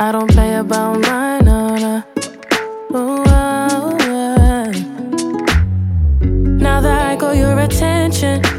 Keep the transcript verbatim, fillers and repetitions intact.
I don't play about mine, no, no. Ooh, oh, oh. Now that I got your attention,